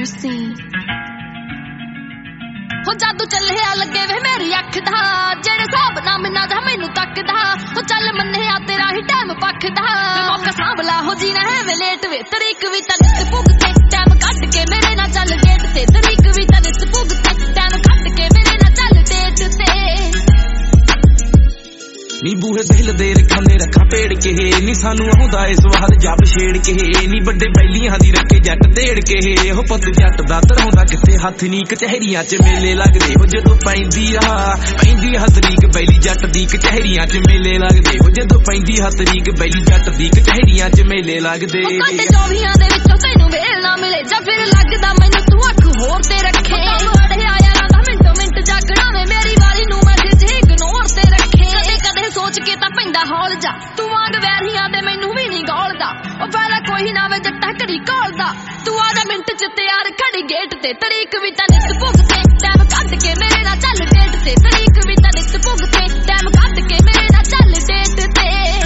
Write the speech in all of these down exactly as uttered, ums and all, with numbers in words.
mercy हो जादू चलिया लगे वे मेरी अख दा जेड़े साहब ना मिना जा मैनू तकदा हो चल मन्निया तेरा ही टाइम पखदा मौका सांभला हो जीना है वे लेट वे तरीक भी ता नित भुगते टाइम कट के मेरे ना चल गेट ते तरीक भी ता नित भुगते टाइम कट के मेरे ना चल डेट ते नी बूहे दिल दे रखाने रखा पेड़ के नी सानू आउंदा ए सवाल जब छेड़ के नी बड़े बैलियां दी रखे जट देड़ के हो पुत जट दा धराउंदा किथे हथ नी कचहरियां च मेले लगदे हो जदों पैंदी आ पैंदी हथरीक बैली जट दी कचहरियां च मेले लगदे हो जदों पैंदी हथरीक बैली जट दी कचहरियां च मेले लगदे कटे चौबियां दे विचों तैनू वेल ना मिले जा फिर लगदा मैनू तू अख होर ते रखे अड़े आया ना मिंटो मिंट जागना वे मेरी वाली नू मैसेज इग्नोर ते रखे कदे सोच के ता पैंदा हौल जा तू वांग वैरियां दे मैनू भी नहीं गौलदा ओ पहला कोई ना वे जट्टा घड़ी कौलदा तू आ जा मिंट च तैयार खड़ी गेट ते तरीक भी ता नित भुगते टाइम कट के मेरे ना चल डेट ते तरीक भी ता नित भुगते टाइम कट के मेरे ना चल डेट ते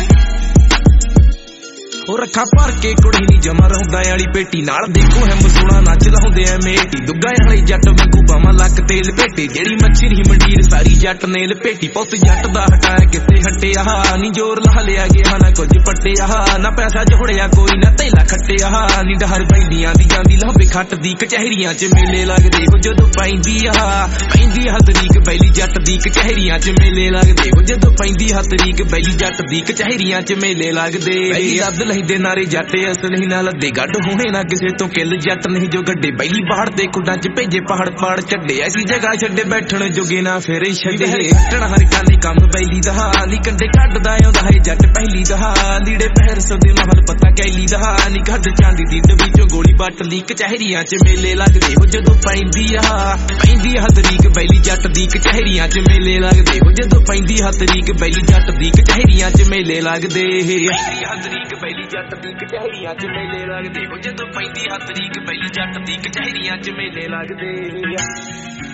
ओ रखा भर के कुड़ी नी जमा रहुंदा वाली पेटी नाल देखो है मसूड़ा नचदा हुंदे ऐ मेटी दुग्गा वाली जट वांगू बावां लक ते लपेटे जेड़ी मच्छी री मंडीर सारी जट ने लपेटी पुत जट दा हटाया किथे हटिया नी जोर ला लिया गया ना कुछ पट्टिया ना पैसा जोड़िया कोई ना तेला खट्टिया नी डहर पैंदियां दी जांदी लांबे खट दी कचहरियां च मेले लगदे हो जदों पैंदी आ पैंदी हथरीक बैली जट दी कचहरियां च मेले लगदे हो जदों पैंदी हथरीक बैली जट दी कचहरियां च मेले लगदे अद दे नारे जाटे असली ना लद्दे गड होने ना किसे तो किल जट नहीं जो गड्डे बैली बाहर दे खुडा च भेजे पहाड़ पहाड़ छड्डे ऐसी जगह छड्डे बैठण जोगे ना फेरे छड्डे हटण हर कानी काम बैली दा नी कंडे कड्डदा आउंदा है जट पहली दा लीड़े पहर सदे महल पता कैली दा नी गड चांदी दी डबी चो गोली बट ली कचहरियां च मेले लगदे हो जदों पैंदी आ पैंदी हथरीक बैली जट दी कचहरियां च मेले लगदे हो जदों पैंदी हथरीक बैली जट दी कचहरियां च मेले लगदे हथरीक बैली जट दी कचहरियां च मेले लगदे हो जदों पैंदी हथरीक बैली जट दी कचहरियां च मेले लगदे।